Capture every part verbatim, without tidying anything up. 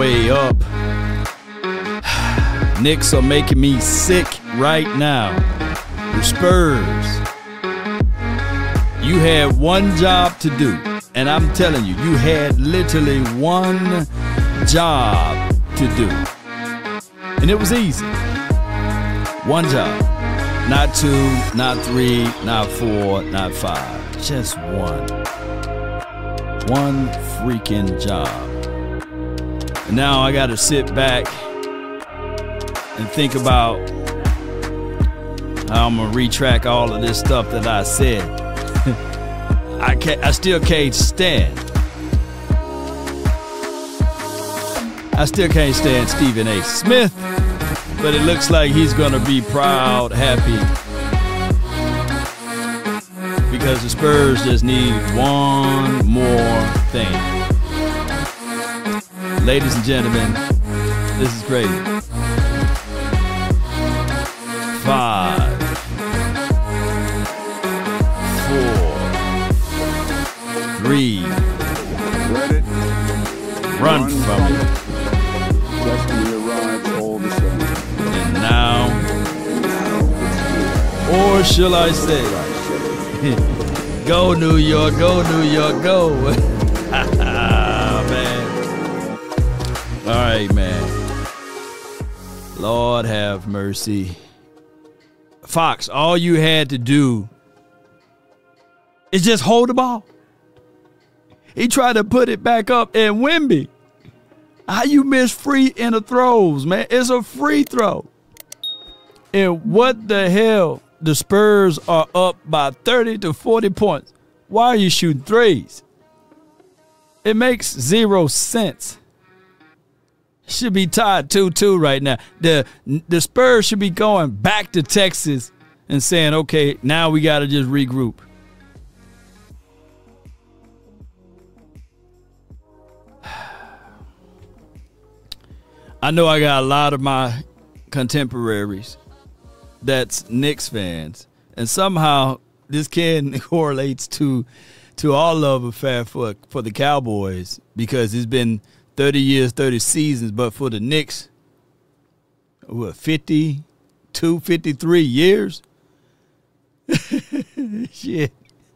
way up. Knicks are making me sick right now. The Spurs. You had one job to do. And I'm telling you, you had literally one job to do. And it was easy. One job. Not two, not three, not four, not five. Just one. One freaking job. And now I got to sit back and think about how I'm going to retract all of this stuff that I said. I can't, I still can't stand. I still can't stand Stephen A. Smith, but it looks like he's going to be proud, happy, because the Spurs just need one more thing. Ladies and gentlemen, this is crazy. Five, four, three, run from it. And now, or shall I say, go New York, go New York, go. Man. All right, man. Lord have mercy. Fox, all you had to do is just hold the ball. He tried to put it back up, and Wemby, how you miss free inner throws, man? It's a free throw. And what the hell? The Spurs are up by thirty to forty points. Why are you shooting threes? It makes zero sense. Should be tied two two right now. The, the Spurs should be going back to Texas and saying, okay, now we got to just regroup. I know I got a lot of my contemporaries that's Knicks fans, and somehow this can correlates to to our love affair for for the Cowboys, because it's been thirty years, thirty seasons, but for the Knicks, what, fifty-two, fifty-three years? Shit.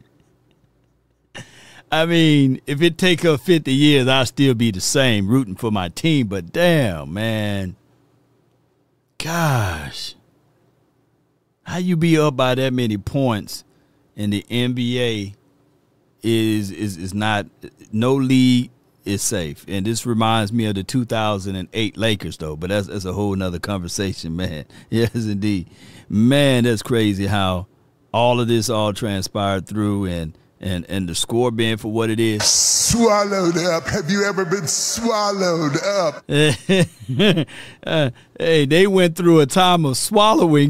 I mean, if it take up fifty years, I'll still be the same, rooting for my team. But damn, man. Gosh. How you be up by that many points in the N B A is is is not, no league is safe. And this reminds me of the two thousand eight Lakers, though. But that's, that's a whole nother conversation, man. Yes, indeed. Man, that's crazy how all of this all transpired through, and And and the score being for what it is. Swallowed up. Have you ever been swallowed up? uh, hey, they went through a time of swallowing.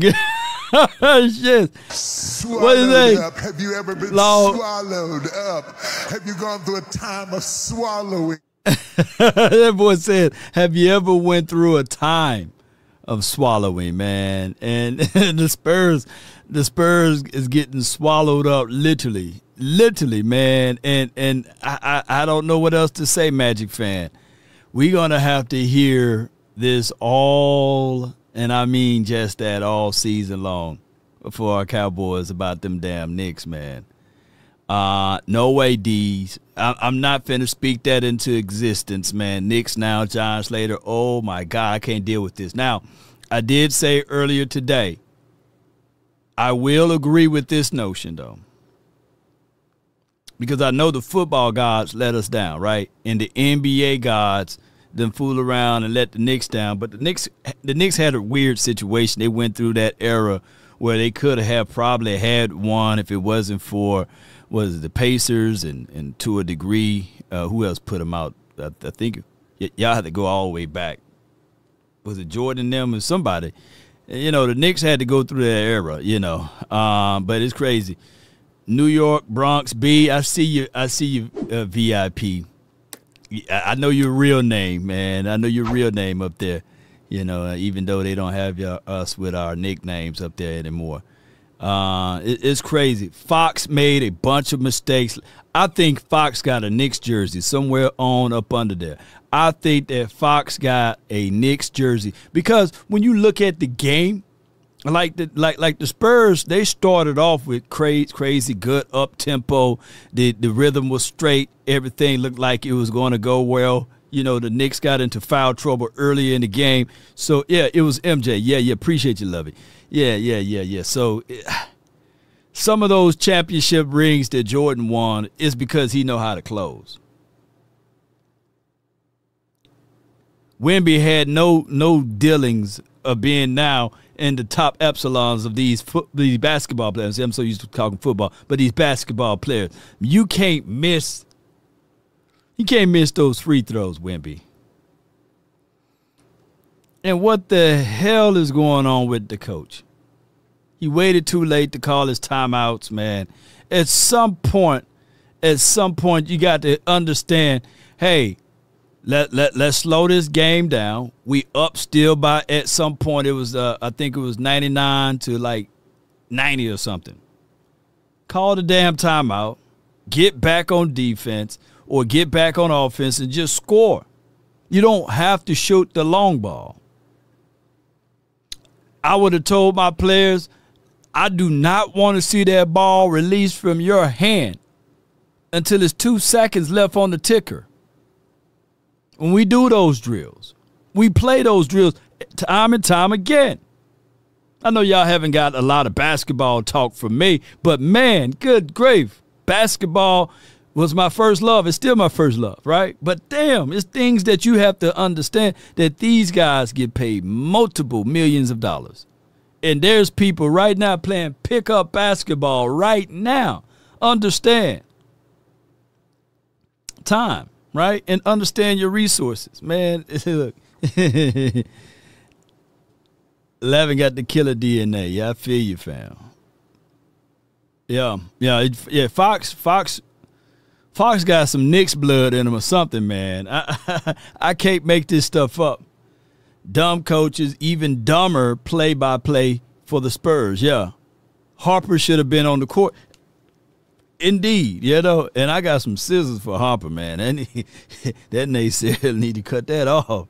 Shit. Swallowed what is that? up. Have you ever been Lord. swallowed up? Have you gone through a time of swallowing? That boy said, have you ever went through a time of swallowing, man? And the Spurs, the Spurs is getting swallowed up, literally. Literally, man, and and I, I, I don't know what else to say, Magic fan. We're going to have to hear this all, and I mean just that, all season long for our Cowboys about them damn Knicks, man. Uh, no way, D's. I, I'm not finna speak that into existence, man. Knicks now, John Slater, oh, my God, I can't deal with this. Now, I did say earlier today, I will agree with this notion, though. Because I know the football gods let us down, right? And the N B A gods then fool around and let the Knicks down. But the Knicks, the Knicks had a weird situation. They went through that era where they could have probably had one if it wasn't for, was it the Pacers and, and to a degree, uh, who else put them out? I, I think y- y'all had to go all the way back. Was it Jordan, them, or somebody? You know, the Knicks had to go through that era, you know. Um, but it's crazy. New York, Bronx, B, I see you. I see you, uh, V I P. I know your real name, man. I know your real name up there. You know, even though they don't have your, us with our nicknames up there anymore. Uh, it, it's crazy. Fox made a bunch of mistakes. I think Fox got a Knicks jersey somewhere on up under there. I think that Fox got a Knicks jersey because when you look at the game, like the like like the Spurs, they started off with crazy, crazy good up tempo. The the rhythm was straight. Everything looked like it was going to go well. You know, the Knicks got into foul trouble early in the game. So, yeah, it was M J. Yeah, yeah, appreciate you, Lovey. Yeah, yeah, yeah, yeah. So, some of those championship rings that Jordan won is because he know how to close. Wemby had no no dealings of being now in the top epsilons of these fo- these basketball players. I'm so used to talking football, but these basketball players. You can't miss You can't miss those free throws, Wemby. And what the hell is going on with the coach? He waited too late to call his timeouts, man. At some point, at some point, you got to understand, hey, let, let, let's slow this game down. We up still by, at some point, it was, uh, I think it was ninety-nine to like ninety or something. Call the damn timeout. Get back on defense. Or get back on offense and just score. You don't have to shoot the long ball. I would have told my players, I do not want to see that ball released from your hand until it's two seconds left on the ticker. When we do those drills, we play those drills time and time again. I know y'all haven't got a lot of basketball talk from me, but man, good grief, basketball was my first love. It's still my first love, right? But damn, it's things that you have to understand that these guys get paid multiple millions of dollars. And there's people right now playing pickup basketball right now. Understand time, right? And understand your resources. Man, look. Levin got the killer D N A. Yeah, I feel you, fam. Yeah, yeah, it, yeah. Fox, Fox, Fox got some Knicks blood in him or something, man. I, I, I can't make this stuff up. Dumb coaches, even dumber play-by-play for the Spurs. Yeah, Harper should have been on the court. Indeed, you know, and I got some scissors for Harper, man. And he, that naysayer need to cut that off.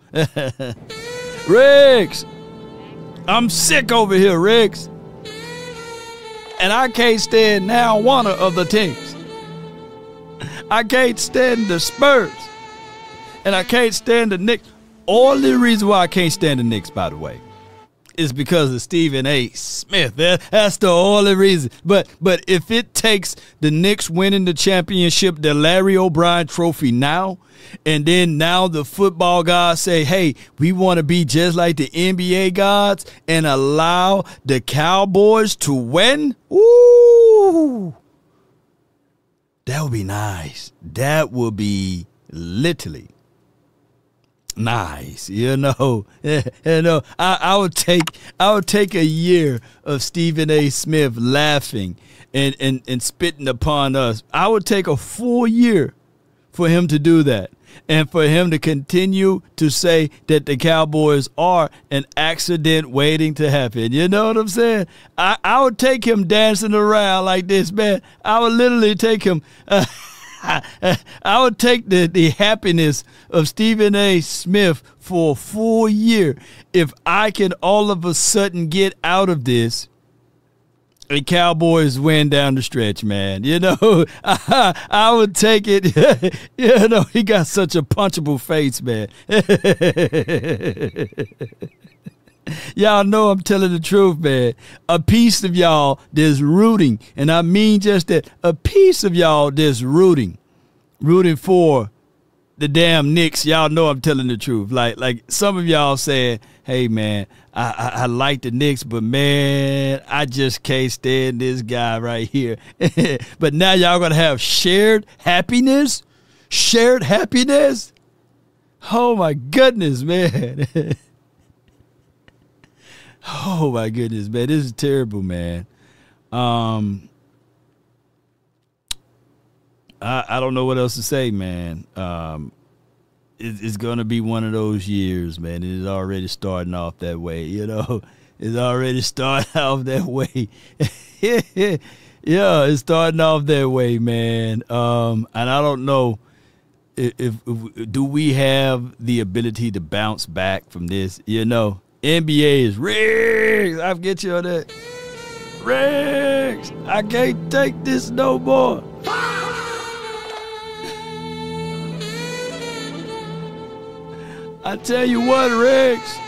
Riggs, I'm sick over here, Riggs. And I can't stand now one of the teams. I can't stand the Spurs. And I can't stand the Knicks. Only reason why I can't stand the Knicks, by the way, is because of Stephen A. Smith. That, that's the only reason. But but if it takes the Knicks winning the championship, the Larry O'Brien trophy now, and then now the football gods say, hey, we want to be just like the N B A gods and allow the Cowboys to win, ooh, that would be nice. That would be literally nice, you know. You know, I, I would take I would take a year of Stephen A. Smith laughing and, and, and spitting upon us. I would take a full year for him to do that. And for him to continue to say that the Cowboys are an accident waiting to happen. You know what I'm saying? I, I would take him dancing around like this, man. I would literally take him. Uh, I would take the, the happiness of Stephen A. Smith for a full year if I can all of a sudden get out of this. The Cowboys win down the stretch, man. You know, I, I would take it. You know, he got such a punchable face, man. Y'all know I'm telling the truth, man. A piece of y'all that's rooting, and I mean just that, a piece of y'all that's rooting, rooting for the damn Knicks. Y'all know I'm telling the truth. Like, like some of y'all saying, hey, man, I, I, I like the Knicks, but, man, I just can't stand this guy right here. But now y'all going to have shared happiness? Shared happiness? Oh, my goodness, man. Oh, my goodness, man. This is terrible, man. Um, I, I don't know what else to say, man. Um, it, it's going to be one of those years, man. It is already starting off that way, you know. It's already starting off that way. Yeah, it's starting off that way, man. Um, and I don't know if, if, if do we have the ability to bounce back from this. You know, N B A is rigged. I'll get you on that. Riggs, I can't take this no more. I tell you what, Riggs,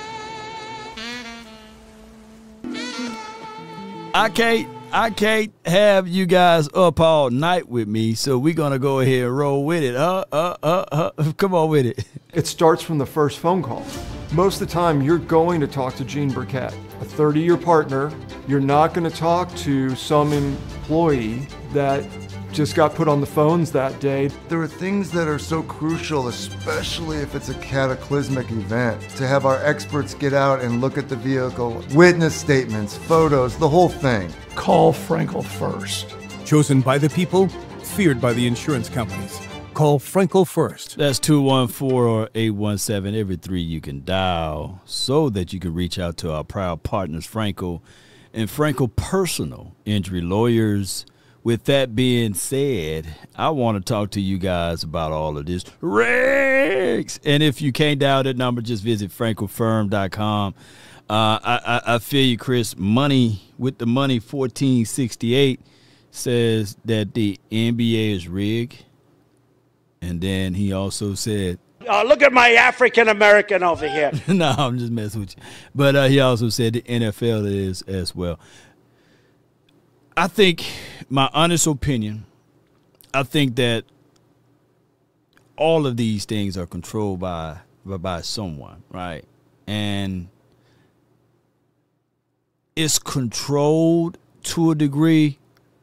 I can't, I can't have you guys up all night with me, so we're gonna go ahead and roll with it. Uh, uh, uh, uh come on with it. It starts from the first phone call. Most of the time, you're going to talk to Gene Burkett, a thirty-year partner. You're not going to talk to some employee that just got put on the phones that day. There are things that are so crucial, especially if it's a cataclysmic event, to have our experts get out and look at the vehicle, witness statements, photos, the whole thing. Call Frankel first. Chosen by the people, feared by the insurance companies. Call Frankel first. That's two one four or eight one seven, every three you can dial, so that you can reach out to our proud partners, Frankel and Frankel Personal Injury Lawyers. With that being said, I want to talk to you guys about all of this. Riggs! And if you can't dial that number, just visit frankel firm dot com. Uh, I, I, I feel you, Chris. Money with the money fourteen sixty-eight says that the N B A is rigged. And then he also said, oh, look at my African-American over here. No, I'm just messing with you. But uh, he also said the N F L is as well. I think, my honest opinion, I think that all of these things are controlled by, by, by someone, right? And it's controlled to a degree,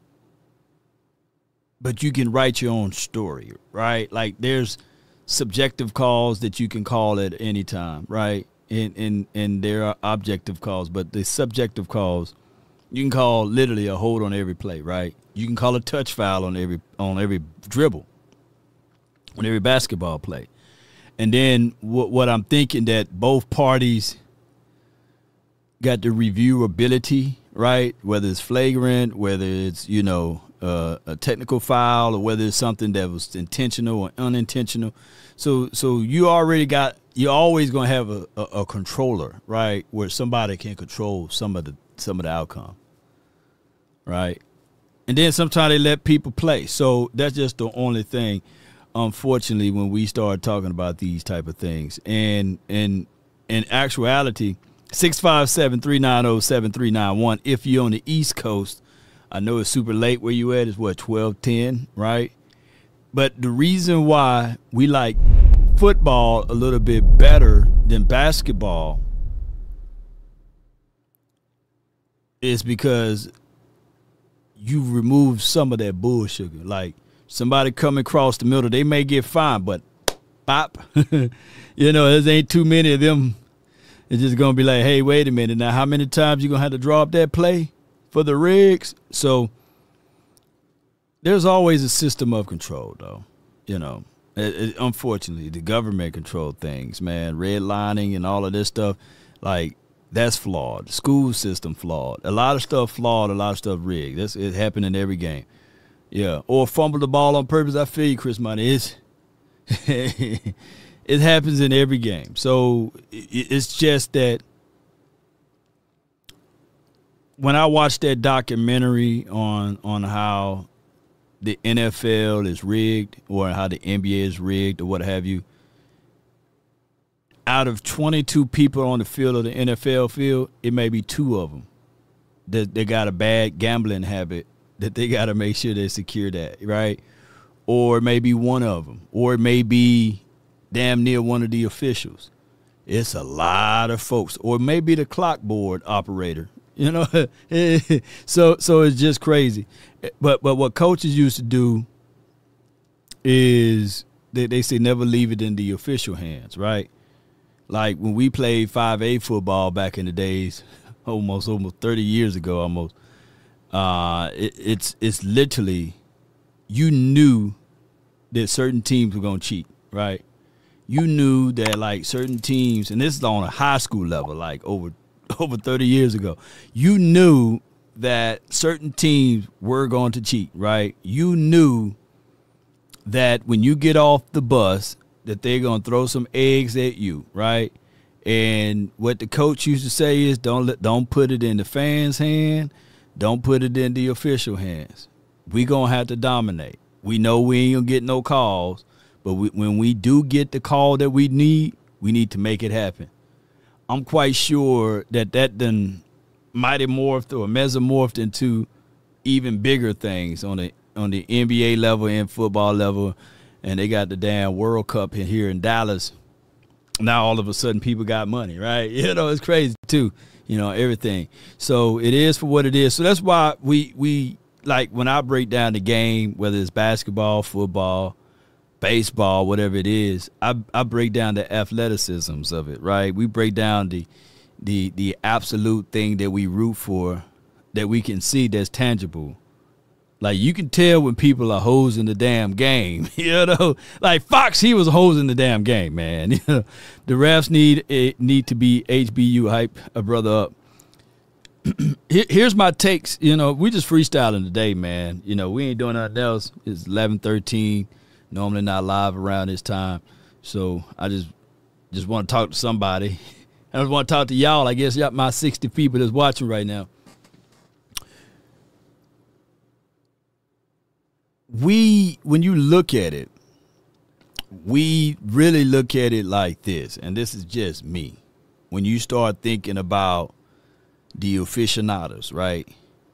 but you can write your own story, right? Like there's subjective calls that you can call at any time, right? And, and, and there are objective calls, but the subjective calls, you can call literally a hold on every play, right? You can call a touch foul on every on every dribble, on every basketball play. And then what, what I'm thinking that both parties got the reviewability, right? Whether it's flagrant, whether it's, you know, uh, a technical foul, or whether it's something that was intentional or unintentional. So so you already got, you're always going to have a, a, a controller, right, where somebody can control some of the some of the outcome, right? And then sometimes they let people play. So that's just the only thing, unfortunately, when we start talking about these type of things. And in in actuality, six five seven, three nine zero, seven three nine one, if you're on the East Coast, I know it's super late where you at. It's what, twelve ten, right? But the reason why we like football a little bit better than basketball is because you remove some of that bullshit. Like somebody coming across the middle, they may get fined, but bop, you know, there ain't too many of them. It's just going to be like, hey, wait a minute. Now, how many times you going to have to drop that play for the rigs? So there's always a system of control, though. You know, it, it, unfortunately, the government controlled things, man. Redlining and all of this stuff, like, that's flawed. School system flawed. A lot of stuff flawed, a lot of stuff rigged. That's, it happened in every game. Yeah. Or fumble the ball on purpose. I feel you, Chris Money. It's it happens in every game. So it, it's just that when I watched that documentary on on how the N F L is rigged or how the N B A is rigged or what have you, out of twenty-two people on the field of the N F L field, it may be two of them that they got a bad gambling habit that they got to make sure they secure that, right? Or maybe one of them. Or it may be damn near one of the officials. It's a lot of folks. Or maybe the clock board operator. You know, so so it's just crazy. But but what coaches used to do is they, they say never leave it in the official hands, right? Like when we played five A football back in the days, almost almost thirty years ago, almost. Uh, it, it's it's literally, you knew that certain teams were gonna cheat, right? You knew that like certain teams, and this is on a high school level, like over over thirty years ago, you knew that certain teams were going to cheat, right? You knew that when you get off the bus that they're going to throw some eggs at you, right? And what the coach used to say is don't let, don't put it in the fans' hand, don't put it in the official hands. We going to have to dominate. We know we ain't going to get no calls, but we, when we do get the call that we need, we need to make it happen. I'm quite sure that that done mighty morphed or mesomorphed into even bigger things on the on the N B A level and football level, and they got the damn World Cup here in Dallas. Now all of a sudden people got money, right? You know, it's crazy too, you know, everything. So it is for what it is. So that's why we, we like when I break down the game, whether it's basketball, football, baseball, whatever it is, I, I break down the athleticisms of it, right? We break down the the the absolute thing that we root for, that we can see that's tangible. Like, you can tell when people are hosing the damn game, you know. Like, Fox, he was hosing the damn game, man. You know, the refs need need to be H B U hype a brother up. Here's my takes. You know, we just freestyling today, man. You know, we ain't doing nothing else. It's eleven thirteen. Normally not live around this time. So I just just want to talk to somebody. I just want to talk to y'all. I guess y'all, my sixty people that's watching right now. We, when you look at it, we really look at it like this, and this is just me. When you start thinking about the aficionados, right?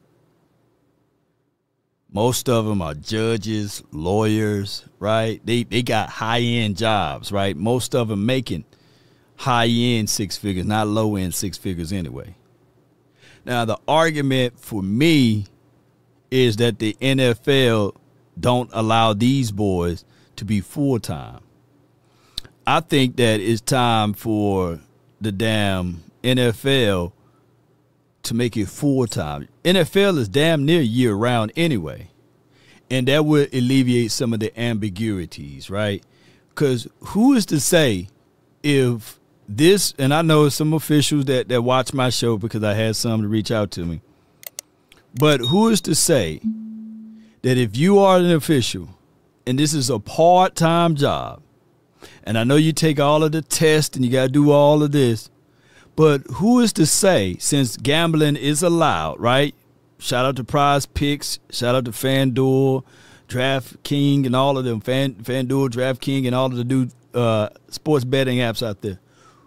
Most of them are judges, lawyers, right? They they got high-end jobs, right? Most of them making high-end six figures, not low-end six figures anyway. Now, the argument for me is that the N F L don't allow these boys to be full-time. I think that it's time for the damn N F L to make it full-time. N F L is damn near year-round anyway, and that would alleviate some of the ambiguities, right? Because who is to say if this, and I know some officials that, that watch my show because I had some to reach out to me, but who is to say that if you are an official and this is a part-time job, and I know you take all of the tests and you got to do all of this, but who is to say, since gambling is allowed, right? Shout out to Prize Picks, shout out to FanDuel, DraftKings, and all of them, Fan, FanDuel, DraftKings, and all of the new uh, sports betting apps out there.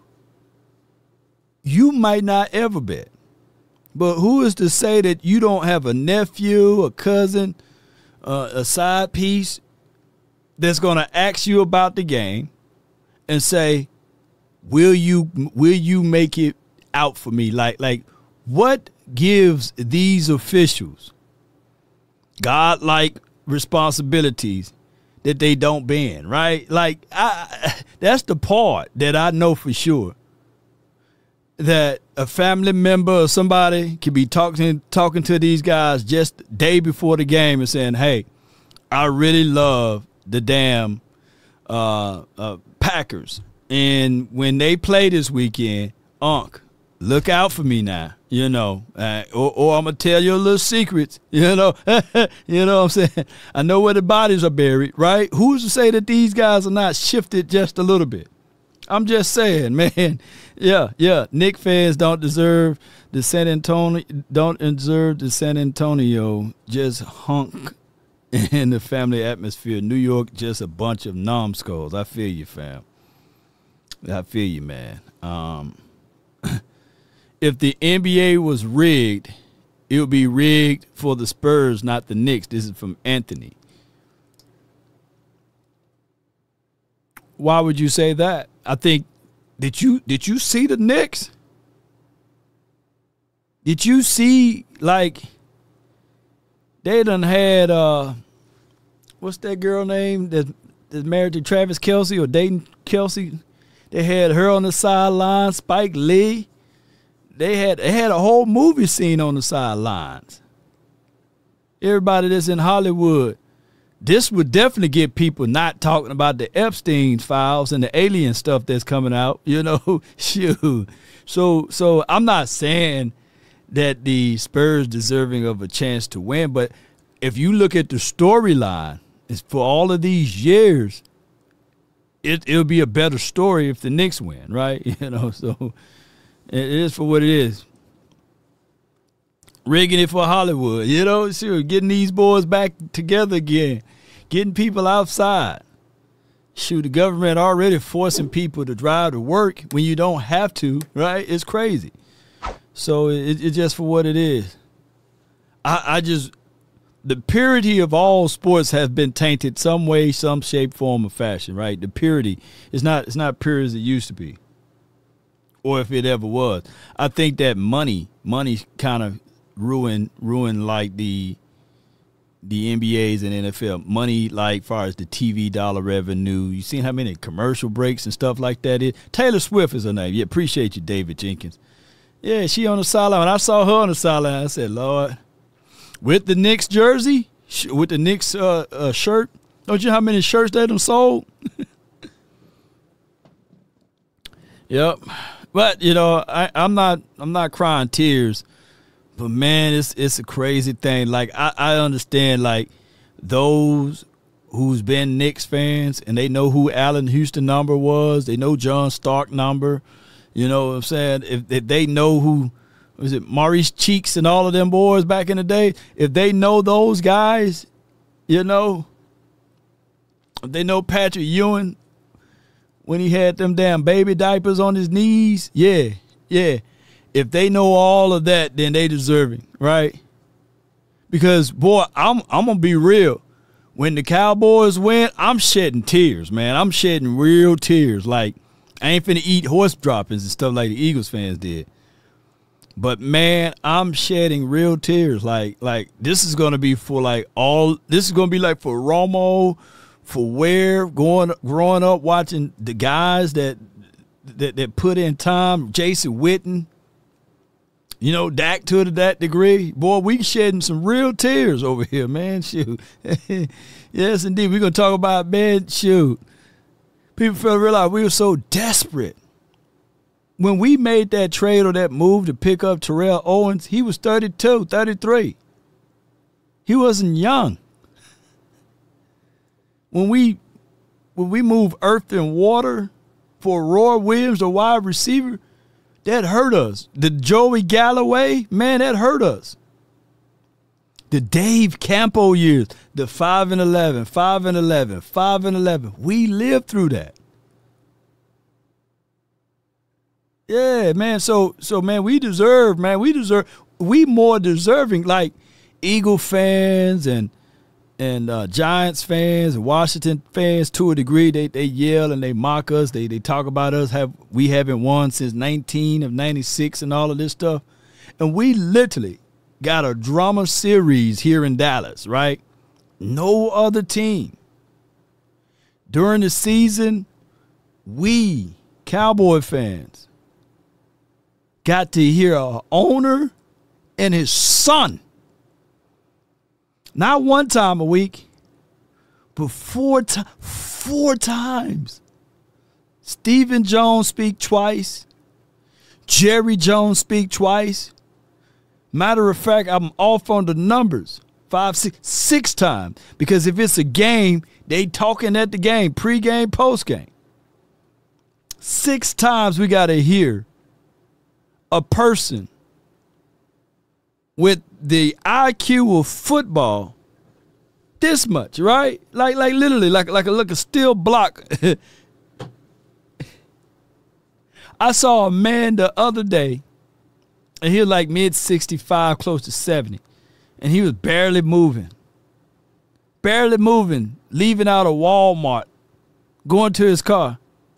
You might not ever bet, but who is to say that you don't have a nephew, a cousin, uh, a side piece that's going to ask you about the game and say, will you will you make it out for me? Like, like what gives these officials godlike responsibilities that they don't bend, right? Like, I, that's the part that I know for sure, that a family member or somebody could be talking talking to these guys just the day before the game and saying, hey, I really love the damn uh, uh, Packers. And when they play this weekend, Unc, look out for me now, you know, uh, or, or I'm going to tell you a little secrets, you know, you know what I'm saying? I know where the bodies are buried, right? Who's to say that these guys are not shifted just a little bit? I'm just saying, man. Yeah, yeah. Knicks fans don't deserve the San Antonio, don't deserve the San Antonio just hunk in the family atmosphere. New York, just a bunch of numbskulls. I feel you, fam. I feel you, man. Um, if the N B A was rigged, it would be rigged for the Spurs, not the Knicks. This is from Anthony. Why would you say that? I think, did you did you see the Knicks? Did you see, like, they done had, uh, what's that girl name that is married to Travis Kelce or dating Kelce? They had her on the sideline, Spike Lee. They had they had a whole movie scene on the sidelines. Everybody that's in Hollywood. This would definitely get people not talking about the Epstein files and the alien stuff that's coming out, you know. Shoot. So so I'm not saying that the Spurs deserving of a chance to win. But if you look at the storyline, it's for all of these years, it, it'll be a better story if the Knicks win, right? You know, so it is for what it is. Rigging it for Hollywood, you know, sure, getting these boys back together again, getting people outside. Shoot, the government already forcing people to drive to work when you don't have to, right? It's crazy. So it, it's just for what it is. I, I just, the purity of all sports has been tainted some way, some shape, form, or fashion, right? The purity is not, it's not pure as it used to be, or if it ever was. I think that money, money kind of ruined, ruined like the, the N B A's and N F L. Money, like, far as the T V dollar revenue. You seen how many commercial breaks and stuff like that is? Taylor Swift is her name. Yeah, appreciate you, David Jenkins. Yeah, she on the sideline. When I saw her on the sideline, I said, Lord, with the Knicks jersey, with the Knicks uh, uh, shirt, don't you know how many shirts they done sold? Yep. But, you know, I, I'm not I'm not crying tears. But, man, it's it's a crazy thing. Like, I, I understand, like, those who's been Knicks fans and they know who Allen Houston number was. They know John Stark number. You know what I'm saying? If, if they know who, was it Maurice Cheeks and all of them boys back in the day, if they know those guys, you know, if they know Patrick Ewing when he had them damn baby diapers on his knees, yeah, yeah. If they know all of that, then they deserving, right? Because, boy, I'm I'm going to be real. When the Cowboys win, I'm shedding tears, man. I'm shedding real tears. Like, I ain't finna eat horse droppings and stuff like the Eagles fans did. But, man, I'm shedding real tears. Like, like this is going to be for, like, all – this is going to be, like, for Romo, for Ware, going, growing up watching the guys that, that, that put in time, Jason Witten. You know, Dak to that degree. Boy, we shedding some real tears over here, man. Shoot. Yes, indeed. We're going to talk about, man, shoot. People feel realize we were so desperate. When we made that trade or that move to pick up Terrell Owens, he was thirty-two, thirty-three. He wasn't young. When we when we moved earth and water for Roy Williams, the wide receiver, that hurt us. The Joey Galloway, man, that hurt us. The Dave Campo years, the five and eleven, five and eleven, five and eleven. We lived through that. Yeah, man. So, so man, we deserve, man, we deserve, we more deserving, like Eagle fans and and uh, Giants fans and Washington fans to a degree. They they yell and they mock us. They they talk about us. Have we haven't won since nineteen of ninety-six and all of this stuff. And we literally got a drama series here in Dallas, right? No other team. During the season, we, Cowboy fans, got to hear an owner and his son, not one time a week, but four, to- four times. Stephen Jones speak twice. Jerry Jones speak twice. Matter of fact, I'm off on the numbers. Five, six, six times. Because if it's a game, they talking at the game, pregame, postgame. Six times we got to hear a person with the I Q of football this much, right? Like, like literally, like, like a, like a steel block. I saw a man the other day, and he was like mid sixty-five, close to seventy, and he was barely moving. Barely moving, leaving out of Walmart, going to his car.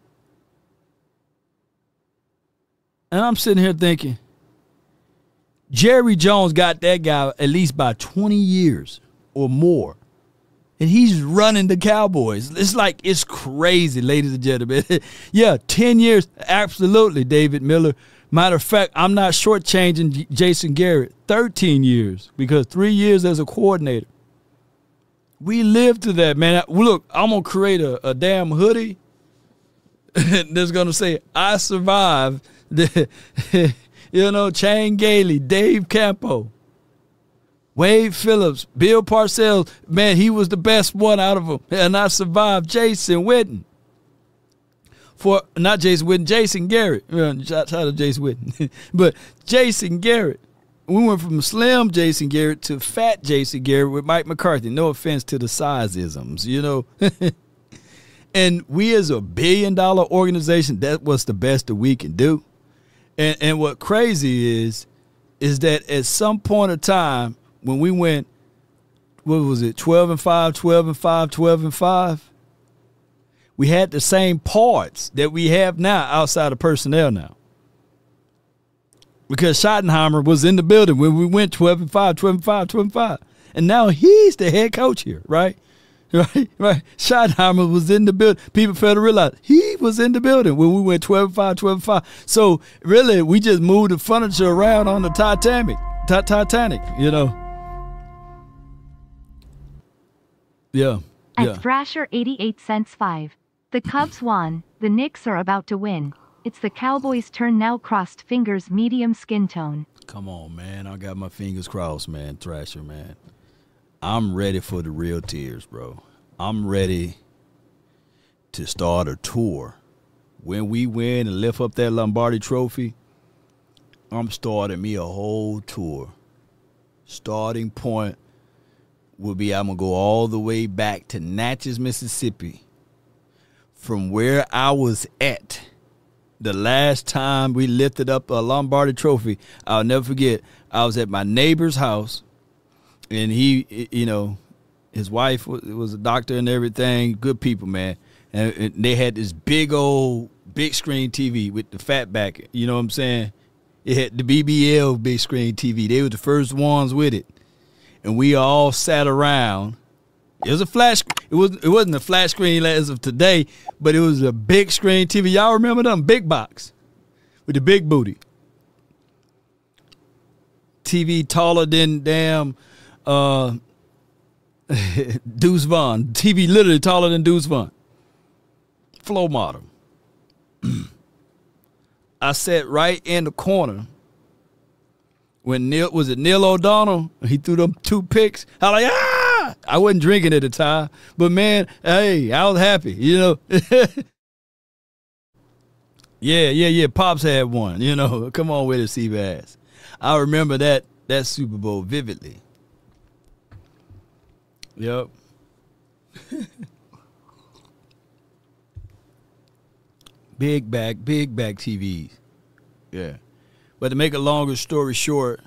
And I'm sitting here thinking, Jerry Jones got that guy at least by twenty years or more. And he's running the Cowboys. It's like, it's crazy, ladies and gentlemen. Yeah, ten years, absolutely, David Miller. Matter of fact, I'm not shortchanging Jason Garrett. thirteen years, because three years as a coordinator. We lived through that, man. Look, I'm going to create a, a damn hoodie that's going to say, I survived. The, You know, Chang Gailey, Dave Campo, Wade Phillips, Bill Parcells. Man, he was the best one out of them. And I survived Jason Witten. For not Jason Witten, Jason Garrett. Shout out to Jason Witten. But Jason Garrett. We went from slim Jason Garrett to fat Jason Garrett with Mike McCarthy. No offense to the size-isms, you know. And we as a billion-dollar organization, that was the best that we can do. And and what crazy is, is that at some point of time when we went, what was it, twelve and five, twelve and five, twelve and five, we had the same parts that we have now outside of personnel now. Because Schottenheimer was in the building when we went twelve and five, twelve and five, twelve and five. And now he's the head coach here, right? Right, right. Schottenheimer was in the building. People fail to realize he was in the building when we went twelve and five, twelve and five. So really, we just moved the furniture around on the Titanic, t- Titanic, you know. Yeah. At yeah. Thrasher eighty-eight cents five. The Cubs won. The Knicks are about to win. It's the Cowboys' turn now. Crossed fingers, medium skin tone. Come on, man. I got my fingers crossed, man. Thrasher, man. I'm ready for the real tears, bro. I'm ready to start a tour. When we win and lift up that Lombardi trophy, I'm starting me a whole tour. Starting point will be I'm going to go all the way back to Natchez, Mississippi. From where I was at the last time we lifted up a Lombardi trophy, I'll never forget. I was at my neighbor's house, and he, you know, his wife was a doctor and everything. Good people, man. And they had this big old big screen T V with the fat back. You know what I'm saying? It had the B B L big screen T V. They were the first ones with it. And we all sat around. It was a flash. It wasn't. It wasn't a flat screen as of today, but it was a big screen T V. Y'all remember them? Big box with the big booty. T V taller than damn uh, Deuce Vaughn. T V literally taller than Deuce Vaughn. Flow model. I sat right in the corner when Neil, was it Neil O'Donnell? He threw them two picks. I was like, ah! I wasn't drinking at the time, but man, hey, I was happy, you know. yeah, yeah, yeah. Pops had one, you know. Come on with it, Seabass. I remember that that Super Bowl vividly. Yep. Big back, big back T Vs. Yeah. But to make a longer story short,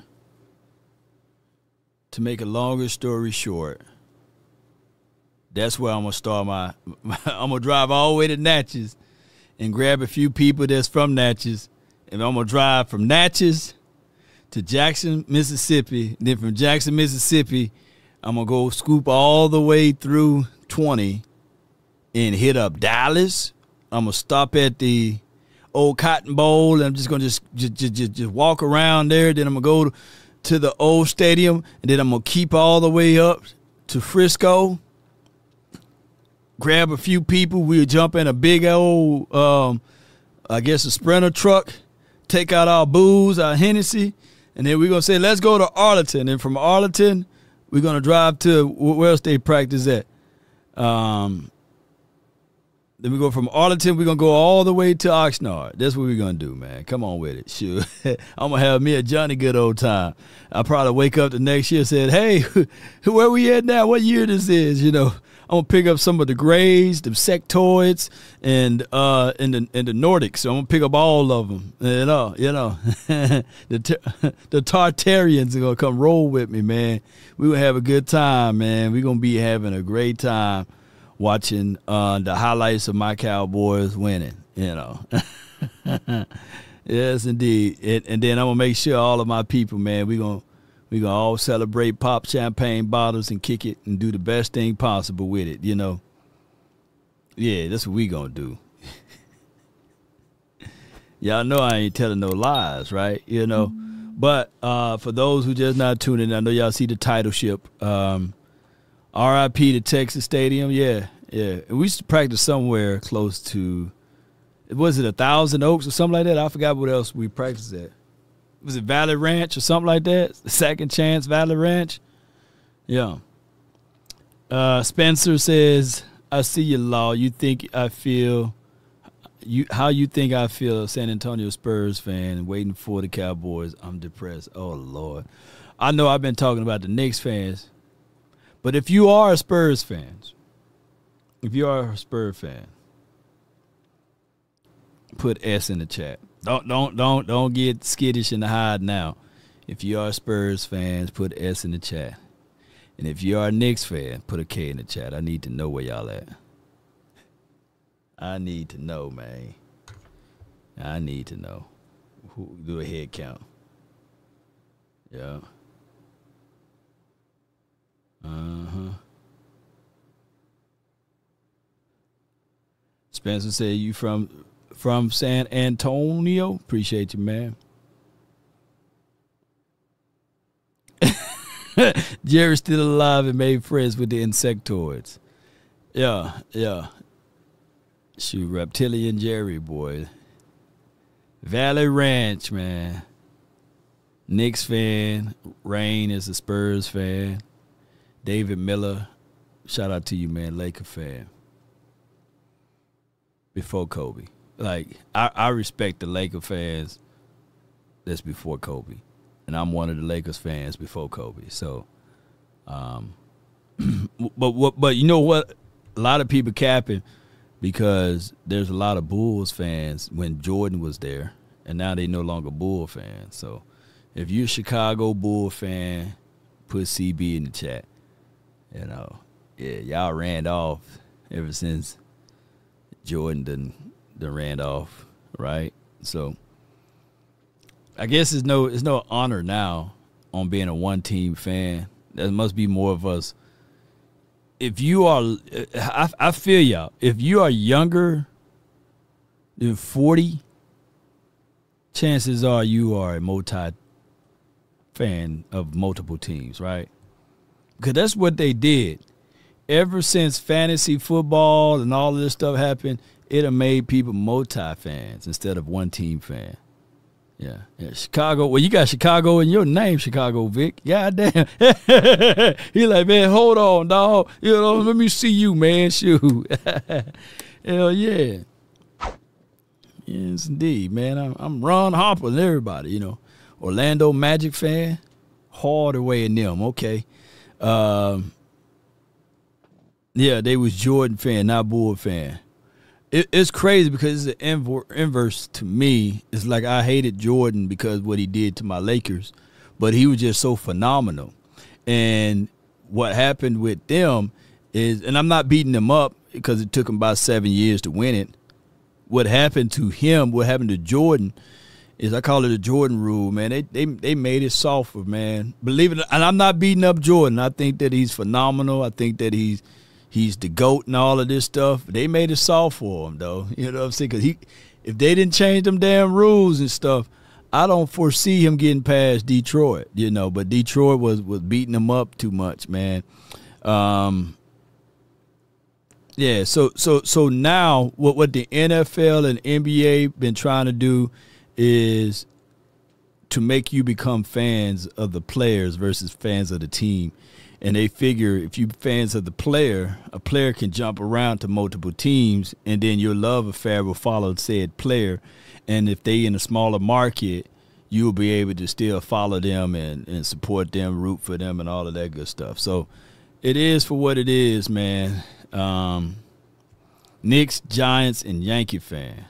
to make a longer story short, that's where I'm going to start my, my I'm going to drive all the way to Natchez and grab a few people that's from Natchez. And I'm going to drive from Natchez to Jackson, Mississippi. Then from Jackson, Mississippi, I'm going to go scoop all the way through twenty and hit up Dallas. I'm going to stop at the old Cotton Bowl, and I'm just going to just, just, just, just walk around there. Then I'm going to go to the old stadium, and then I'm going to keep all the way up to Frisco, grab a few people. We'll jump in a big old, um, I guess, a Sprinter truck, take out our booze, our Hennessy, and then we're going to say, let's go to Arlington. And from Arlington, we're going to drive to where else they practice at. Um, then we go from Arlington, we're going to go all the way to Oxnard. That's what we're going to do, man. Come on with it. Sure. I'm going to have me a Johnny good old time. I'll probably wake up the next year and say, hey, where we at now? What year this is? You know, I'm going to pick up some of the Grays, the sectoids, and uh, and the, and the Nordics. So I'm going to pick up all of them. You know, you know. the, the Tartarians are going to come roll with me, man. We're going to have a good time, man. We're going to be having a great time watching uh, the highlights of my Cowboys winning, you know. Yes, indeed. And, and then I'm going to make sure all of my people, man, we're going we gonna all celebrate, pop champagne bottles, and kick it and do the best thing possible with it, you know. Yeah, that's what we going to do. Y'all know I ain't telling no lies, right? You know. But uh, for those who just not tuning in, I know y'all see the title ship. Um, R I P to Texas Stadium, yeah, yeah. And we used to practice somewhere close to, was it a Thousand Oaks or something like that? I forgot what else we practiced at. Was it Valley Ranch or something like that? Second Chance Valley Ranch? Yeah. Uh, Spencer says, I see you, Law. You think I feel you how you think I feel, a San Antonio Spurs fan waiting for the Cowboys. I'm depressed. Oh, Lord. I know I've been talking about the Knicks fans, but if you are a Spurs fan, if you are a Spurs fan, put S in the chat. Don't don't don't don't get skittish in the hide now. If you are Spurs fans, put S in the chat. And if you are a Knicks fan, put a K in the chat. I need to know where y'all at. I need to know, man. I need to know. Who, do a head count. Yeah. Uh-huh. Spencer said, you from from San Antonio? Appreciate you, man. Jerry's still alive and made friends with the insectoids. Yeah, yeah. Shoot, Reptilian Jerry, boy. Valley Ranch, man. Knicks fan. Rain is a Spurs fan. David Miller, shout out to you, man. Laker fan. Before Kobe. Like, I, I respect the Laker fans that's before Kobe. And I'm one of the Lakers fans before Kobe. So, um, but what? But you know what? A lot of people capping because there's a lot of Bulls fans when Jordan was there, and now they no longer Bull fans. So, if you're a Chicago Bull fan, put C B in the chat. You know, yeah, y'all ran off ever since Jordan done, done ran off, right? So. I guess it's no it's no honor now on being a one-team fan. There must be more of us. If you are, I, I feel y'all. If you are younger than forty, chances are you are a multi-fan of multiple teams, right? Because that's what they did. Ever since fantasy football and all of this stuff happened, it have made people multi-fans instead of one-team fan. Yeah, yeah, Chicago. Well, you got Chicago in your name, Chicago Vic. God damn. He like, man, hold on, dog. You know, let me see you, man. Shoot. Hell yeah. Yes, indeed, man. I'm, I'm Ron Harper and everybody, you know. Orlando Magic fan. Hard away in them, okay. Um, yeah, they was Jordan fan, not Bull fan. It, it's crazy because it's the inver- inverse to me. It's like I hated Jordan because what he did to my Lakers, but he was just so phenomenal. And what happened with them is, and I'm not beating them up because it took him about seven years to win it. What happened to him, what happened to Jordan, is I call it the Jordan rule, man. They they they made it softer, man. Believe it, and I'm not beating up Jordan. I think that he's phenomenal. I think that he's He's the GOAT and all of this stuff. They made it soft for him, though. You know what I'm saying? Because he, if they didn't change them damn rules and stuff, I don't foresee him getting past Detroit, you know. But Detroit was, was beating him up too much, man. Um, yeah, so so so now what, what the N F L and N B A been trying to do is to make you become fans of the players versus fans of the team. And they figure if you fans of the player, a player can jump around to multiple teams, and then your love affair will follow said player. And if they in a smaller market, you'll be able to still follow them and, and support them, root for them, and all of that good stuff. So it is for what it is, man. Um, Knicks, Giants, and Yankee fan.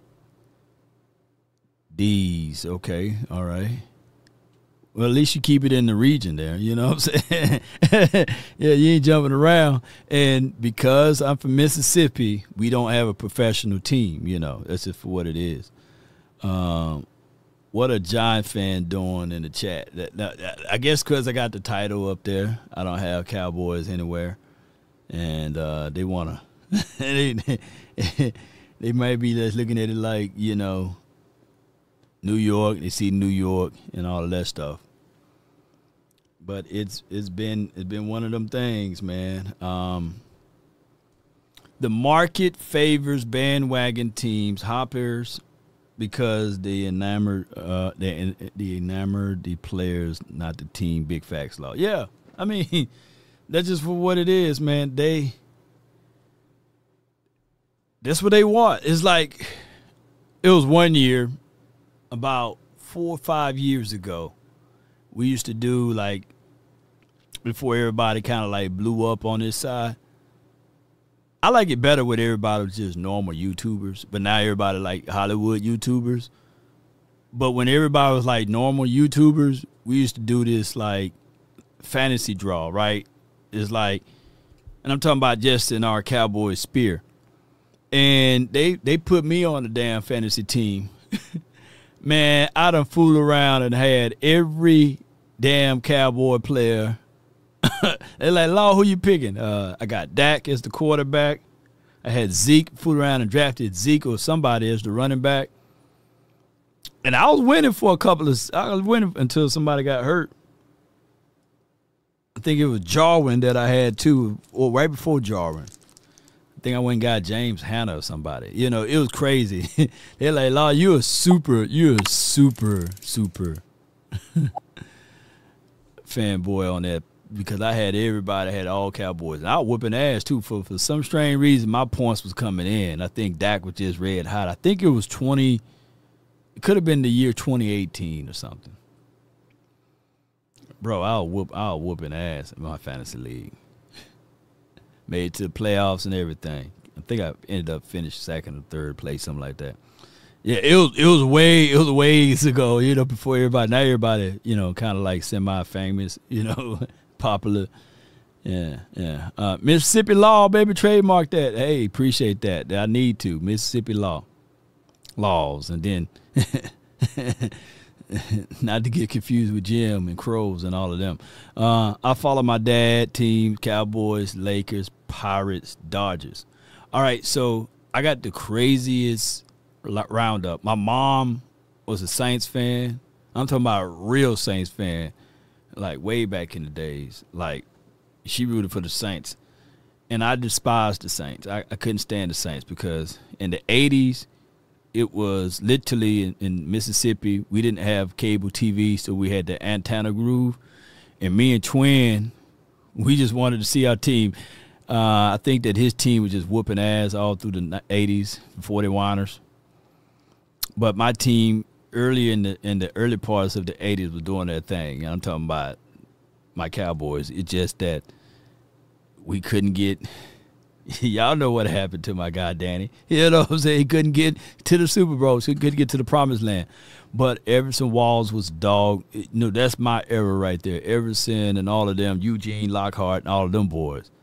D's, okay, all right. Well, at least you keep it in the region there, you know what I'm saying? Yeah, you ain't jumping around. And because I'm from Mississippi, we don't have a professional team, you know. That's just for what it is. Um, what a Giant fan doing in the chat. That, that, I guess because I got the title up there, I don't have Cowboys anywhere. And uh, they want to – they, they might be just looking at it like, you know, New York, they see New York and all of that stuff. But it's it's been it's been one of them things, man. Um, the market favors bandwagon teams. Hoppers because they enamored uh, they they enamored the players, not the team. Big facts law. Yeah, I mean that's just for what it is, man. They that's what they want. It's like it was one year about four or five years ago. We used to do like before everybody kind of like blew up on this side. I like it better with everybody was just normal YouTubers, but now everybody like Hollywood YouTubers. But when everybody was like normal YouTubers, we used to do this like fantasy draw, right? It's like, and I'm talking about just in our Cowboys spear. And they they put me on the damn fantasy team. Man, I done fooled around and had every damn Cowboy player. They're like, Law, who you picking? Uh, I got Dak as the quarterback. I had Zeke, fooled around and drafted Zeke or somebody as the running back. And I was winning for a couple of – I was winning until somebody got hurt. I think it was Jarwin that I had too, or right before Jarwin. I think I went and got James Hanna or somebody. You know, it was crazy. They're like, Law, you're a super – you're a super, super fanboy on that. Because I had everybody, had all Cowboys. And I was whooping ass, too. For, for some strange reason, my points was coming in. I think Dak was just red hot. I think it was twenty – it could have been the year twenty eighteen or something. Bro, I was, whoop, I was whooping ass in my fantasy league. Made it to the playoffs and everything. I think I ended up finishing second or third place, something like that. Yeah, it was it was way it was ways ago, you know, before everybody. Now everybody, you know, kind of like semi-famous, you know, popular. Yeah, yeah. Uh, Mississippi Law, baby, trademark that. Hey, appreciate that. I need to. Mississippi Law. Laws. And then, not to get confused with Jim and Crows and all of them. Uh, I follow my dad, team, Cowboys, Lakers, Pirates, Dodgers. All right, so I got the craziest roundup. My mom was a Saints fan. I'm talking about a real Saints fan, like way back in the days. Like, she rooted for the Saints. And I despised the Saints. I, I couldn't stand the Saints because in the eighties, it was literally in, in Mississippi, we didn't have cable T V, so we had the antenna groove. And me and Twin, we just wanted to see our team. Uh, I think that his team was just whooping ass all through the eighties, forty-winers. But my team early in the in the early parts of the eighties was doing their thing. And I'm talking about my Cowboys. It's just that we couldn't get – y'all know what happened to my guy Danny. You know what I'm saying? He couldn't get to the Super Bowl. So he couldn't get to the promised land. But Everson Walls was dog. You know, that's my era right there. Everson and all of them, Eugene Lockhart and all of them boys.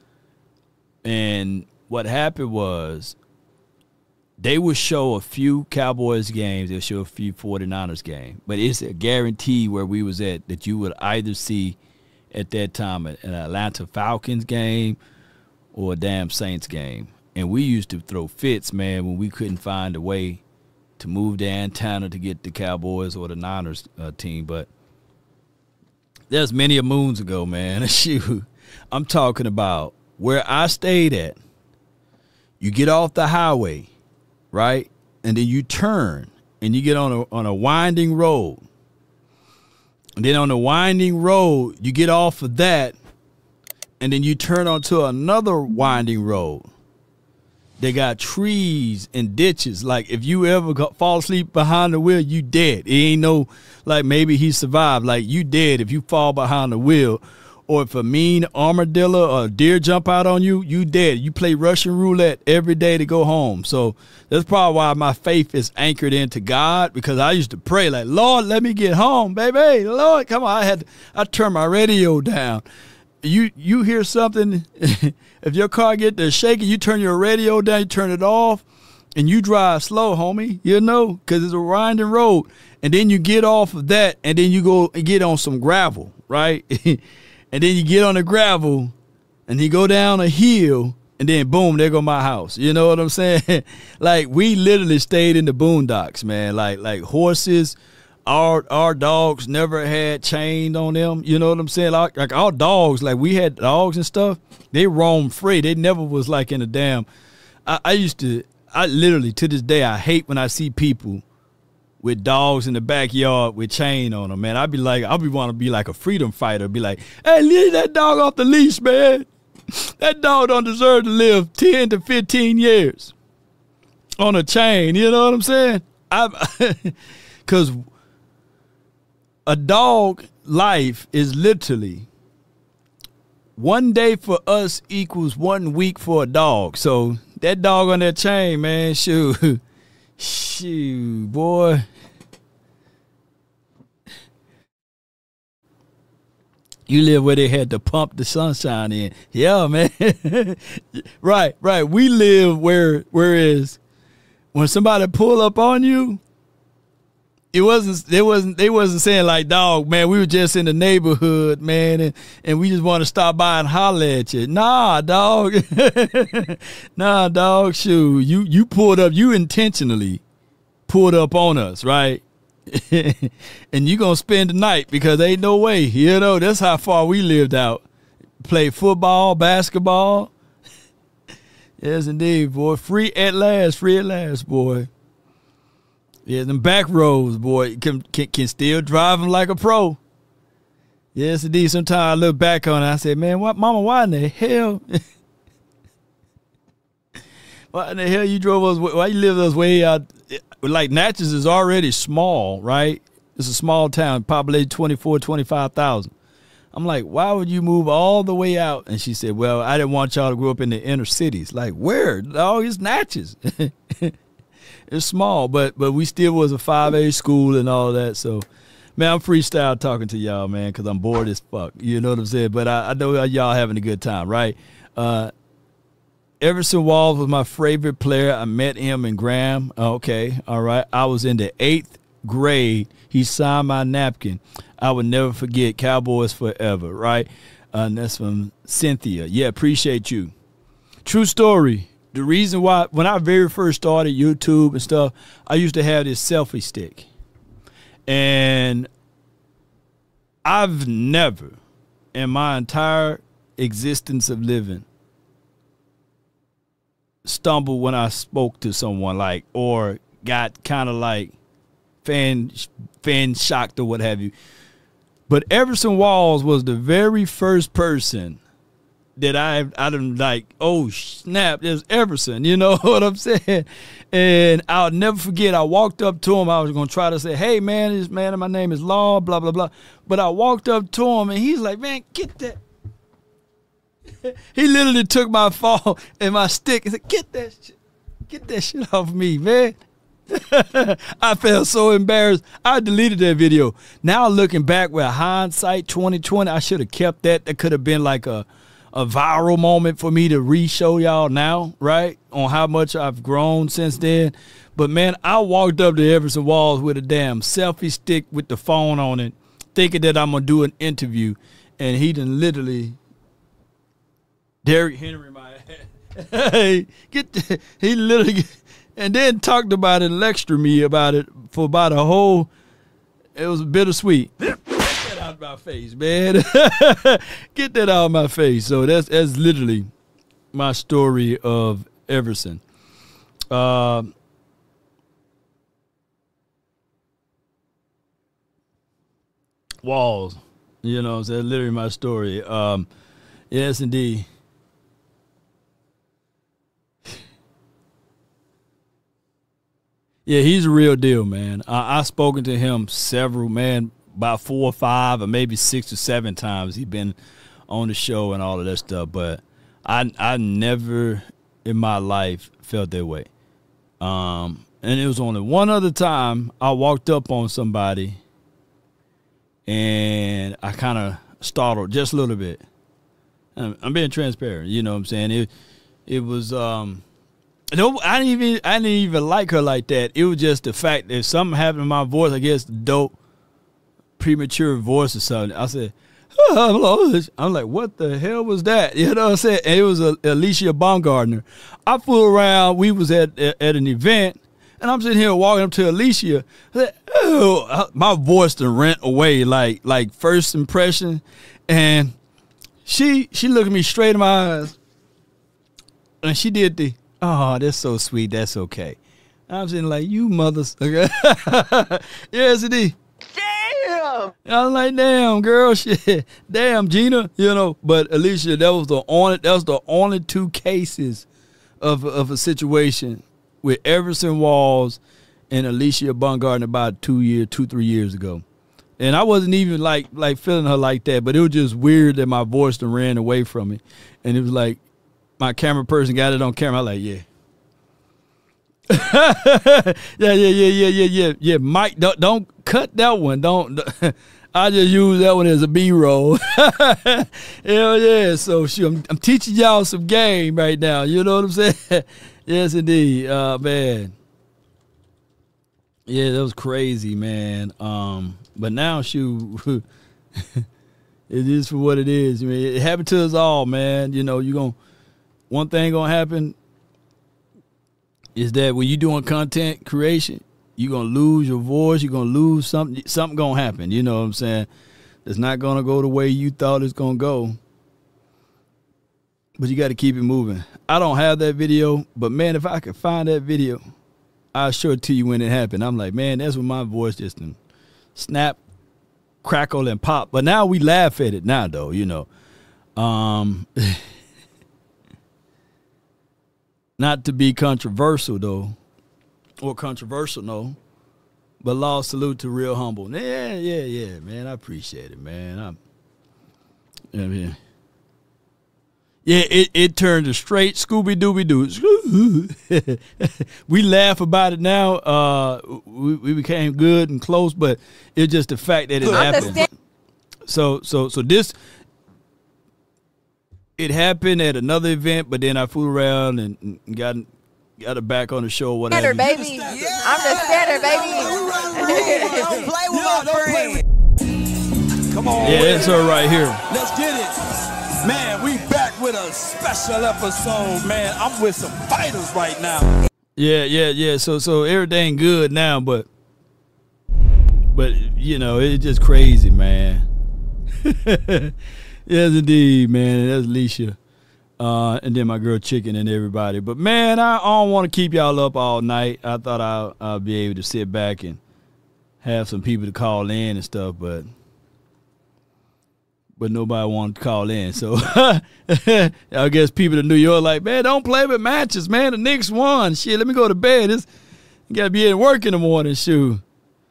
And what happened was they would show a few Cowboys games. They'll show a few forty-niners games. But it's a guarantee where we was at that you would either see at that time an Atlanta Falcons game or a damn Saints game. And we used to throw fits, man, when we couldn't find a way to move the antenna to get the Cowboys or the Niners uh, team. But there's many a moons ago, man. Shoot, I'm talking about where I stayed at. You get off the highway, right? And then you turn and you get on a on a winding road. And then on the winding road, you get off of that, and then you turn onto another winding road. They got trees and ditches. Like, if you ever got, fall asleep behind the wheel, you dead. It ain't no, like, maybe he survived. Like, you dead if you fall behind the wheel. Or if a mean armadillo or a deer jump out on you, you dead. You play Russian roulette every day to go home. So that's probably why my faith is anchored into God, because I used to pray like, Lord, let me get home, baby. Lord, come on. I had I turn my radio down. You you hear something, if your car get to shaking, you turn your radio down, you turn it off, and you drive slow, homie, you know, because it's a winding road. And then you get off of that, and then you go and get on some gravel, right? And then you get on the gravel, and you go down a hill, and then boom, there go my house. You know what I'm saying? Like, we literally stayed in the boondocks, man. Like like horses, our our dogs never had chained on them. You know what I'm saying? Like, like our dogs, like we had dogs and stuff, they roam free. They never was like in a damn. I, I used to, I literally to this day, I hate when I see people with dogs in the backyard with chain on them, man. I'd be like, I'd be want to be like a freedom fighter. Be like, hey, leave that dog off the leash, man. That dog don't deserve to live ten to fifteen years on a chain. You know what I'm saying? Because a dog life is literally one day for us equals one week for a dog. So that dog on that chain, man, shoot, shoot, boy. You live where they had to pump the sunshine in. Yeah, man. Right, right. We live where, whereas when somebody pull up on you, it wasn't, they wasn't, they wasn't saying like, dog, man, we were just in the neighborhood, man, and, and we just want to stop by and holler at you. Nah, dog. Nah, dog, shoot. You, you pulled up, you intentionally pulled up on us, right? And you gonna spend the night because ain't no way, you know. That's how far we lived out. Played football, basketball. Yes, indeed, boy. Free at last, free at last, boy. Yeah, them back roads, boy, can can, can still drive them like a pro. Yes, indeed. Sometimes I look back on it, I say, man, what, mama, why in the hell? Why in the hell you drove us? Why you live us way out? Like, Natchez is already small, right? It's a small town, populated twenty-four, twenty-five thousand. I'm like, why would you move all the way out? And she said, well, I didn't want y'all to grow up in the inner cities. Like, where? Oh, it's Natchez. It's small, but but we still was a five A school and all that. So, man, I'm freestyle talking to y'all, man, because I'm bored as fuck. You know what I'm saying? But I, I know y'all having a good time, right? Uh, Everson Walls was my favorite player. I met him in Graham. Okay, all right. I was in the eighth grade. He signed my napkin. I would never forget. Cowboys forever, right? Uh, and that's from Cynthia. Yeah, appreciate you. True story. The reason why, when I very first started YouTube and stuff, I used to have this selfie stick. And I've never, in my entire existence of living, stumbled when I spoke to someone, like, or got kind of like fan fan shocked or what have you. But Everson Walls was the very first person that I I done like, oh snap, there's Everson, you know what I'm saying? And I'll never forget, I walked up to him. I was gonna try to say, hey man, this man, my name is Law, blah blah blah. But I walked up to him and he's like, man, get that. He literally took my phone and my stick and said, get that shit, get that shit off me, man. I felt so embarrassed. I deleted that video. Now looking back with hindsight twenty twenty, I should have kept that. That could have been like a, a viral moment for me to re-show y'all now, right, on how much I've grown since then. But, man, I walked up to Everson Walls with a damn selfie stick with the phone on it, thinking that I'm going to do an interview, and he done literally – Derrick Henry, my hey, get the, he literally, and then talked about it, lectured me about it for about a whole. It was bittersweet. Get that out of my face, man. Get that out of my face. So that's that's literally my story of Everson. Uh, Walls, you know, that's literally my story. Um, yes, indeed. Yeah, he's a real deal, man. I, I've spoken to him several, man, about four or five or maybe six or seven times. He's been on the show and all of that stuff. But I I never in my life felt that way. Um, and it was only one other time I walked up on somebody and I kind of startled just a little bit. I'm being transparent, you know what I'm saying? It it was um No, I didn't even I didn't even like her like that. It was just the fact that something happened to my voice, I guess dope, premature voice or something. I said, oh, hello. I'm like, what the hell was that? You know what I'm saying? And it was a, Alicia Baumgartner. I flew around. We was at, at at an event, and I'm sitting here walking up to Alicia. I said, oh, my voice done rent away like like first impression, and she she looked at me straight in my eyes, and she did the. Oh, that's so sweet. That's okay. I'm sitting like, you mothers. Okay. Yes, it is. Damn. I was like, damn, girl, shit. Damn, Gina. You know, but Alicia, that was the only that was the only two cases of of a situation with Everson Walls and Alicia Baumgartner about two years, two, three years ago. And I wasn't even like like feeling her like that, but it was just weird that my voice done ran away from me. And it was like my camera person got it on camera. I was like, yeah. yeah, yeah, yeah, yeah, yeah, yeah, yeah. Mike, don't, don't cut that one. Don't. I just use that one as a B-roll. Hell yeah. So shoot, I'm, I'm teaching y'all some game right now. You know what I'm saying? Yes, indeed. Uh, man. Yeah, that was crazy, man. Um, but now, shoot, it is for what it is. I mean, it happened to us all, man. You know, you gonna one thing gonna happen is that when you're doing content creation, you're gonna lose your voice. You're gonna lose something. Something gonna happen. You know what I'm saying? It's not gonna go the way you thought it's gonna go. But you got to keep it moving. I don't have that video, but man, if I could find that video, I'll show it to you when it happened. I'm like, man, that's when my voice just snap, crackle, and pop. But now we laugh at it now, though, you know. Um, not to be controversial, though, or controversial, no, but law salute to Real Humble. Yeah, yeah, yeah, man, I appreciate it, man. I'm, I mean, yeah, it, it turned to straight Scooby-Dooby-Doo. We laugh about it now. Uh, we, we became good and close, but it's just the fact that it happened. So, so, so this, it happened at another event, but then I flew around and, and got got it back on the show. Whatever. Standard, baby. Yeah. I'm the standard, baby. Don't play with my friend. Come on. Yeah, it's her right here. Let's get it. Man, we back with a special episode, man. I'm with some fighters right now. Yeah, yeah, yeah. So so everything good now, but but you know, it's just crazy, man. Yes, indeed, man. That's Alicia. Uh, and then my girl Chicken and everybody. But man, I don't want to keep y'all up all night. I thought I'll, I'll be able to sit back and have some people to call in and stuff, but but nobody wanted to call in. So I guess people in New York like, man, don't play with matches, man. The Knicks won. Shit, let me go to bed. It's, you got to be at work in the morning, shoot.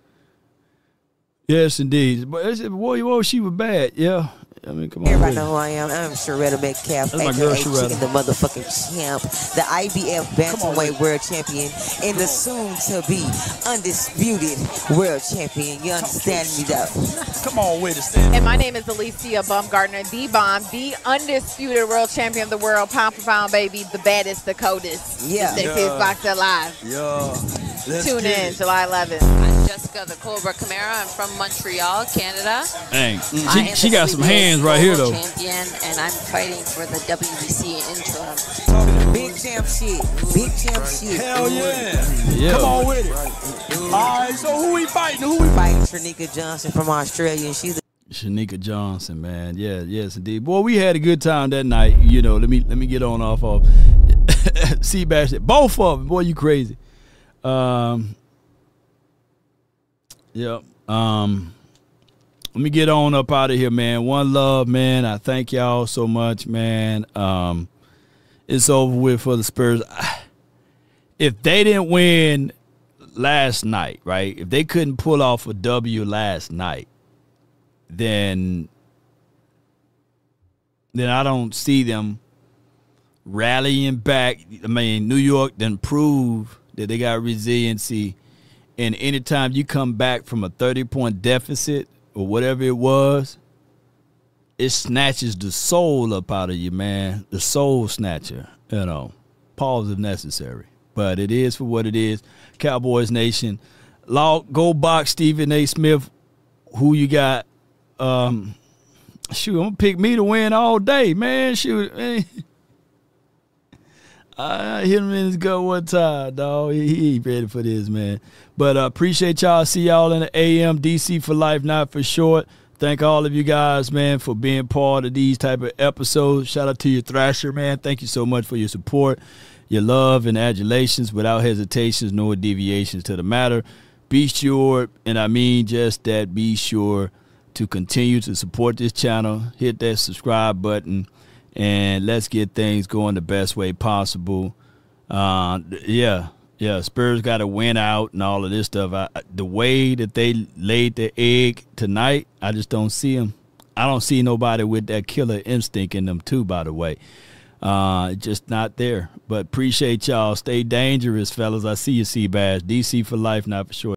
Yes, indeed. But I said, boy, whoa, she was bad. Yeah. I mean, come on. Everybody know who I am. I'm Sharetta Metcalf, That's my girl, aka Sharetta. Chicken, the motherfucking champ, the I B F Bantamweight World Champion, and the soon-to-be undisputed World Champion. You understand me, though? Come on with it. And my name is Alicia Baumgartner, the bomb, the undisputed World Champion of the world, pound for pound, baby, the baddest, the coldest. Yeah. The sexiest Yeah. boxer alive. Yeah. Let's Tune get in it. July eleventh. I'm Jessica the Cobra Camara. I'm from Montreal, Canada. Dang. I She, am she the got some Sleepers hands right here, Global though. Champion, and I'm fighting for the W B C interim. Big champ shit. Big champ shit. Hell yeah. Yeah. Come on with it. All right, so who we fighting? Who we Fighting Shanika Johnson from Australia, and she's a Shanika Johnson, man. Yeah, yes, indeed. Boy, we had a good time that night. You know, let me let me get on off of Seabass. Both of them. Boy, you crazy. Um, yep. Um, let me get on up out of here, man. One love, man. I thank y'all so much, man. Um, it's over with for the Spurs. If they didn't win last night, right? If they couldn't pull off a W last night, then then I don't see them rallying back. I mean, New York done prove that they got resiliency, and anytime you come back from a thirty-point deficit or whatever it was, it snatches the soul up out of you, man. The soul snatcher, you know. Pause if necessary. But it is for what it is. Cowboys Nation. Law, go box Stephen A. Smith. Who you got? Um, shoot, I'm gonna pick me to win all day, man. Shoot, man. I hit him in his gut one time, dog. He, he ain't ready for this, man. But uh, appreciate y'all. See y'all in the A M. D C for life, not for short. Thank all of you guys, man, for being part of these type of episodes. Shout out to you, Thrasher, man. Thank you so much for your support. your love and adulations without hesitations nor deviations to the matter. Be sure, and I mean just that, be sure to continue to support this channel. Hit that subscribe button, and let's get things going the best way possible. Uh, yeah, yeah, Spurs got to win out and all of this stuff. I, the way that they laid the egg tonight, I just don't see them. I don't see nobody with that killer instinct in them too, by the way. Uh, just not there. But appreciate y'all. Stay dangerous, fellas. I see you, Seabass. D C for life, not for sure.